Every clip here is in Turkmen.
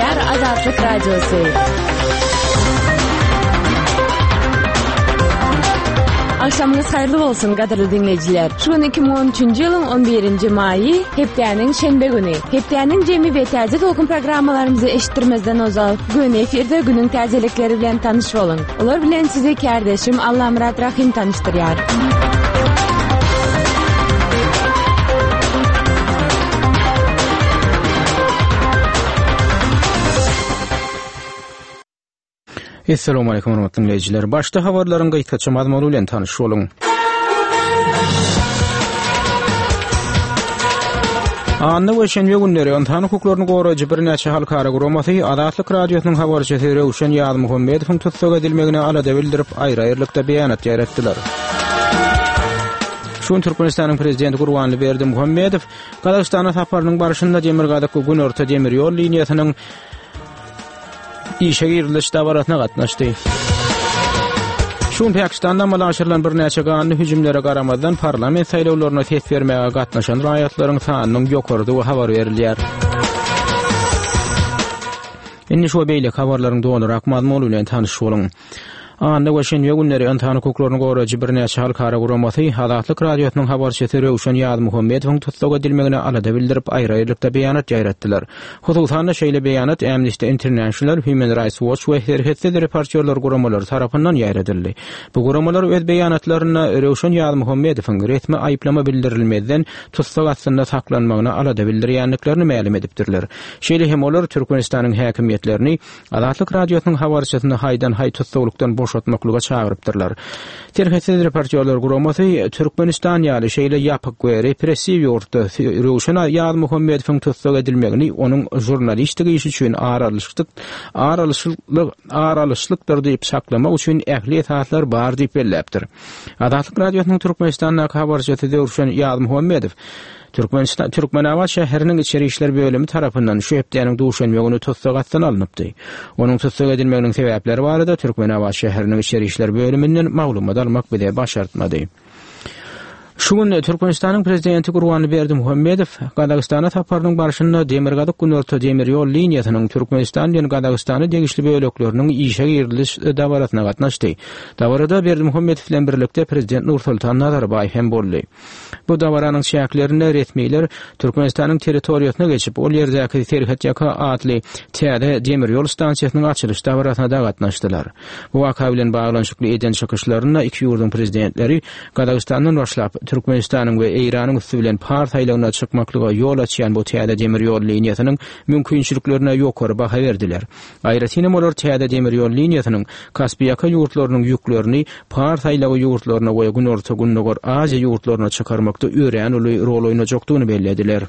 dinleýär Azatlyk Radiosy. Akşamınız hayırlı bolsun gaderli dinleyijiler. Şu gün 2013-nji ýylyň 11-nji maýy, hepdäniň şenbe güni. Hepdäniň jemi we täze dolkun programmalarymyzy eşitdirmezden ozal. Gün efirde günüň täzelikleri bilen tanyş bolun. Olar bilen sizi kardeşim Allamrat Rahim tanıştırýar. Assalamu alaykum hormatly dinleyijiler. Başda habarlaryň gaýtgaça mazmunu bilen tanyş bolun. Anna we şenbe günleri insan hukuklaryny goraýjy bir näçe halkara guramaty Azatlyk Radiosynyň habarçysy Rewşen Ýazmuhammedowyň tutsak edilmegine alada bildirip aýry-aýrylykda beýanat ýaratdylar. Şun Türkmenistanyň prezidenti Gurbanly Berdimuhammedow Kazakstana saparynyň barşynda Demirgadyky gün orta demir ýol liniýasynyň işe giriliş dawaratna gatnaşdy. Şun Pakistan'da malaşyrylan bir näçe ganly hüjümlere garamadan parlament saýlawlaryna ses bermäge gatnaşan raýatlaryň sanynyň ýokardygy habar berilýär. Indi şu beýle habarlaryň donurak mazmunu bilen tanyş bolun. Anna we şenbe günleri insan hukuklaryny goraýjy bir näçe halkara guramaty Azatlyk Radiosynyň habarçysy Rewşen Ýazmuhammedowyň tutsak edilmegine alada bildirip aýry-aýrylykda beýanat ýaratdylar. Hususan şeýle beýanat Amnesty International, Human Rights Watch we herhetde reportýerler guramalary tarapyndan ýaradyldy. Bu guramalar öz beýanatlaryna Rewşen Ýazmuhammedowyň resmi aýplama bildirilmeden tutsak astynda saklanmagyna alada bildirýänliklerini ma'lum edipdirler. Şeýle hem olar Türkmenistanyň häkimetlerini Azatlyk Radiosynyň habarçysyny haýdan haý tutsaklykdan boşatmaklyga çağırıpdyrlar. Terhetde reportýerler guramasy Türkmenistan ýaly şeýle ýapyk we repressiw ýurtda Rewşen Ýazmuhammedowyň tutsak edilmegini onuň jurnalistligi işi üçin aralyşlykdyr diýip saklamak üçin ähli esaslar bar diýip belläpdir. Azatlyk Radiosynyň Türkmenistanyň habarçysy Rewşen Ýazmuhammedow Türkmenabat şäheriniň içeri işler bölümi tarapyndan şu hepdäniň duşanmegini tutsak atdan alınıpdy. Onuň tutsak edilmeginiň sebäpleri barada Türkmenabat şäheriniň içeri işler bölüminden maglumat almak bile başartmady. Şu gün Türkmenistanyň prezidenti Gurbanly Berdimuhammedow Kazakstana saparynyň barşynda Demirgadyk gün orta demir ýol liniýasynyň Türkmenistan bilen Kazakstany degişli bölekleriniň işe giriliş dawaratna gatnaşdy. Dawarada Berdimuhammedow bilen birlikde prezident Nursultan Nazarbayew hem boldy. Bu dawaranyň şäherlerinde resmiler Türkmenistanyň territoriýasyna geçip ol ýerdäki Terhetjaka adly täze demir ýol stansiýasynyň açylyş dawaratna da gatnaşdylar. Bu waka bilen baglanyşykly eden çykyşlaryna iki ýurdun prezidentleri Kazakstanyň başlap Türkmenistanyň we Eýranyň üstü bilen par saýlawyna çykmaklyga ýol açýan bu täze demir ýol liniýasynyň mümkinçiliklerine ýokary baha berdiler. Aýratynam olar täze demir ýol liniýasynyň Kaspiyaka ýurtlarynyň ýüklerini par saýlawy ýurtlaryna we gün orta günnogor Aziýa ýurtlaryna çykarmakda öýrän rol oýnajakdygyny bellediler.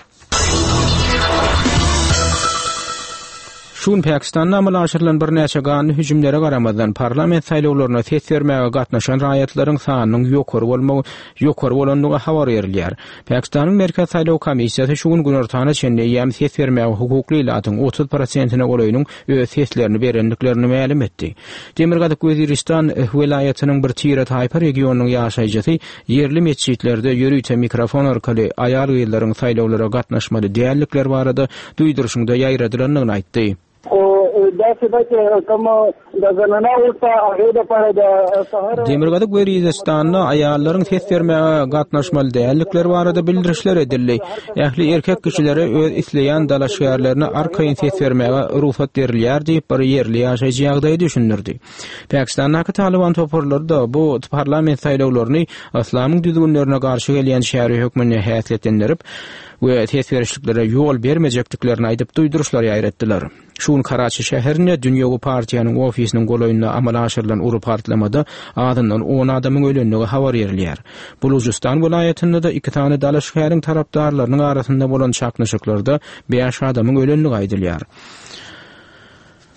Şun Pakistan'da malaşyrylan bir näçe ganly hüjümlere garamadan parlament saýlawlaryna ses bermäge gatnaşan raýatlaryň sanynyň ýokary bolanlygy habar berilýär. Pakistanyň Merkez Saýlaw Komissiýasy şu gün ortana çenli ýam ses bermäge hukukly ilatyň 30%-ine golaýynyň öz seslerini berenliklerini ma'lum etdi. Demirgadyk Weziristan welaýatynyň bir tire taýpa regionunyň ýaşaýjysy yerli mesçitlerde ýörüýte mikrofon arkaly aýal gyýlaryň saýlawlara gatnaşmaly diýerlikler barada duýdurşynda ýaýradylanlygyny aýtdy. Demirgadyk Weziristan aýallaryň ses bermäge gatnaşmaly däýerlikleri barada bildirişler edildi. Ähli erkek kişilere öz isleýän dalaşgärlerini arkaýyn ses bermäge ruhsat berilýär diýip bir yerli ýaşaýjy ýagdaýy düşündirdi. Pakistandaky Taliban toparlary da bu parlament saýlawlaryny islamyň düzgünlerine garşy gelýän şäher hökmüne häsletlendirip we ses berişliklere ýol bermejekdiklerini aýdyp duýduruşlar ýaýratdylar. Şun Karachi şäherinde Dünýäwi partiýanyň ofisiniň golaýyna amal aşyrylan urup partlamada adyndan 10 adamyň ölenligi habar berilýär. Bulujistan welaýatynda da 2 tane dalaşgäriň tarapdarlarynyň arasynda bolan çaknaşyklarda 5 adamyň ölenligi aýdylýar.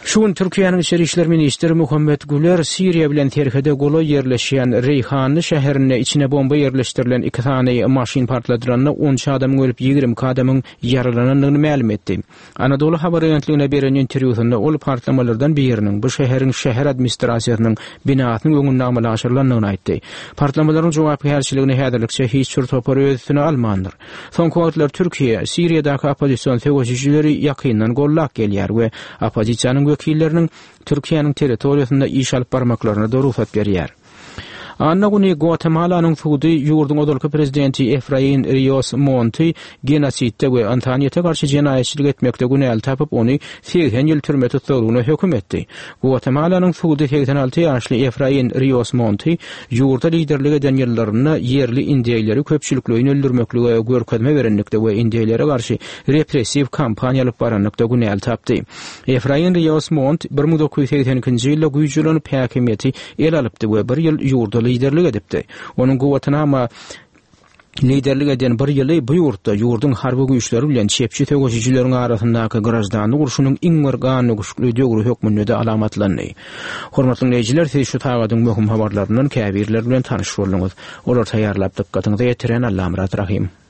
Şuun Türkiýanyň Içeri işler ministri Muhammed Güler Siriýa bilen terhede gola yerleşýän Reyhanly şäherine içine bomba yerleşdirilen 2 tane maşyn partladyranna 10 adam ölüp 20 adamyň ýaralananyny ma'lum etdi. Anadolu Habar agentligine beren interwýusynda ol partlamalardan biriniň bu şäheriň şäher administrasiýasynyň binasynyň öňünde amallaşdyrylanyny aýtdy. Partlamalaryň jogapkärçiligini häzirlikçe hiç bir topar öýütüne almandyr. Soňky wagtlar Türkiýe Siriýadaky opozisiýon tegoşçyları ýakyndan gollak gelýär we opozisiýanyň wekilleriniň Türkiýanyň territoriýasynda iş alyp barmaklaryna da ruhsat berýär. Anna güni Guatemala'nın Suudi yurdun odolky prezidenti Efraín Ríos Monti genositte we Antaniyete garşy jenaýetçilik etmekde günäl tapyp ony 80 ýyl türme tutulgyna hökm etdi. Guatemala'nın Suudi 86 ýaşly Efraín Ríos Monti ýurda liderlik eden ýyllarynda yerli indiýeleri köpçüliklerini öldürmekligi görkezme berenlikde we indiýelere garşy repressiw kampaniýa alyp baranlykda günäl tapdy. Efraín Ríos Monti 1982-nji ýylda güýjülanyp häkimiýeti el alypdy we bir ýyl ýurda liderlik edipdi. Onun Guatemala liderlik eden bir ýyly bu ýurtda ýurdun harby güýçleri bilen çepçi tegoşçylary arasyndaky grajdanlyk urşunyň iň myrgany güçlü döwri hökmünde de alamatlandy. Hormatly dinleýijiler, siz şu tagadyň möhüm habarlarynyň käbirleri bilen tanyş bolýaňyz. Olar taýýarlap dikkatiňize ýetiren Allah rahim.